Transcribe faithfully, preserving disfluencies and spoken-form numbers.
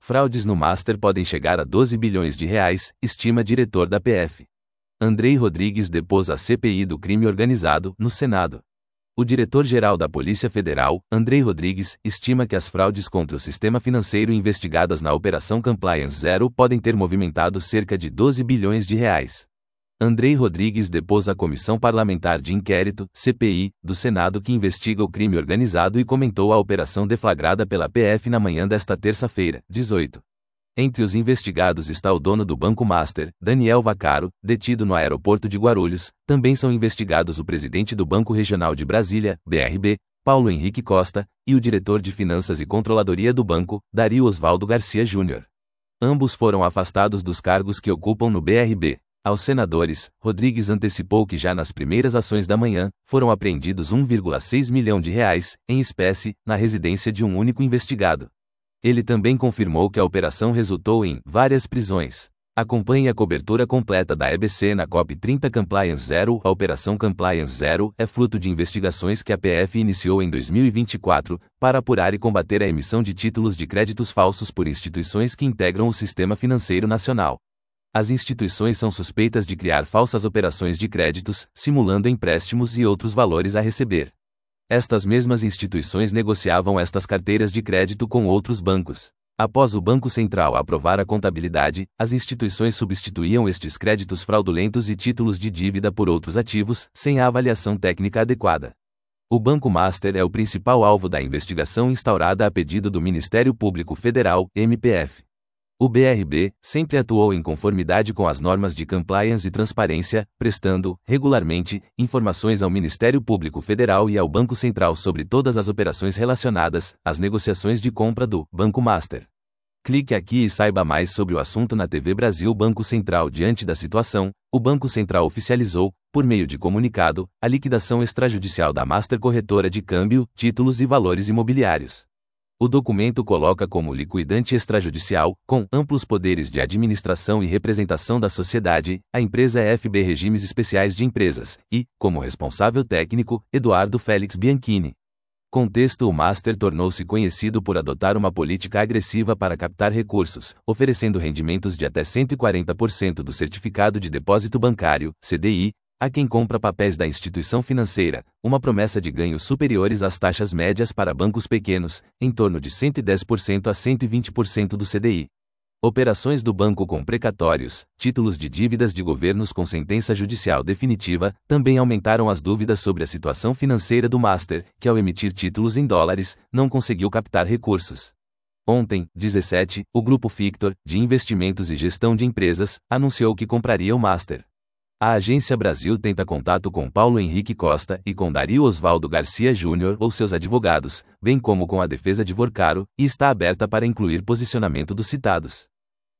Fraudes no Master podem chegar a doze bilhões de reais, estima diretor da P F. Andrei Rodrigues depôs a C P I do crime organizado, no Senado. O diretor-geral da Polícia Federal, Andrei Rodrigues, estima que as fraudes contra o sistema financeiro investigadas na Operação Compliance Zero podem ter movimentado cerca de doze bilhões de reais. Andrei Rodrigues depôs a Comissão Parlamentar de Inquérito, C P I, do Senado que investiga o crime organizado e comentou a operação deflagrada pela P F na manhã desta terça-feira, dezoito. Entre os investigados está o dono do Banco Master, Daniel Vaccaro, detido no aeroporto de Guarulhos. Também são investigados o presidente do Banco Regional de Brasília, B R B, Paulo Henrique Costa, e o diretor de Finanças e Controladoria do banco, Dario Osvaldo Garcia Júnior Ambos foram afastados dos cargos que ocupam no B R B. Aos senadores, Rodrigues antecipou que já nas primeiras ações da manhã, foram apreendidos um vírgula seis milhão de reais, em espécie, na residência de um único investigado. Ele também confirmou que a operação resultou em várias prisões. Acompanhe a cobertura completa da E B C na COP trinta Compliance Zero. A Operação Compliance Zero é fruto de investigações que a P F iniciou em dois mil e vinte e quatro, para apurar e combater a emissão de títulos de créditos falsos por instituições que integram o sistema financeiro nacional. As instituições são suspeitas de criar falsas operações de créditos, simulando empréstimos e outros valores a receber. Estas mesmas instituições negociavam estas carteiras de crédito com outros bancos. Após o Banco Central aprovar a contabilidade, as instituições substituíam estes créditos fraudulentos e títulos de dívida por outros ativos, sem a avaliação técnica adequada. O Banco Master é o principal alvo da investigação instaurada a pedido do Ministério Público Federal, M P F. O B R B sempre atuou em conformidade com as normas de compliance e transparência, prestando, regularmente, informações ao Ministério Público Federal e ao Banco Central sobre todas as operações relacionadas às negociações de compra do Banco Master. Clique aqui e saiba mais sobre o assunto na T V Brasil. Banco Central. Diante da situação, o Banco Central oficializou, por meio de comunicado, a liquidação extrajudicial da Master Corretora de Câmbio, Títulos e Valores Imobiliários. O documento coloca como liquidante extrajudicial, com amplos poderes de administração e representação da sociedade, a empresa F B Regimes Especiais de Empresas, e, como responsável técnico, Eduardo Félix Bianchini. Contexto: o Master tornou-se conhecido por adotar uma política agressiva para captar recursos, oferecendo rendimentos de até cento e quarenta por cento do certificado de depósito bancário, C D I, a quem compra papéis da instituição financeira, uma promessa de ganhos superiores às taxas médias para bancos pequenos, em torno de cento e dez por cento a cento e vinte por cento do C D I. Operações do banco com precatórios, títulos de dívidas de governos com sentença judicial definitiva, também aumentaram as dúvidas sobre a situação financeira do Master, que ao emitir títulos em dólares, não conseguiu captar recursos. Ontem, dezessete, o Grupo Fictor, de Investimentos e Gestão de Empresas, anunciou que compraria o Master. A Agência Brasil tenta contato com Paulo Henrique Costa e com Dario Osvaldo Garcia Júnior ou seus advogados, bem como com a defesa de Vaccaro, e está aberta para incluir posicionamento dos citados.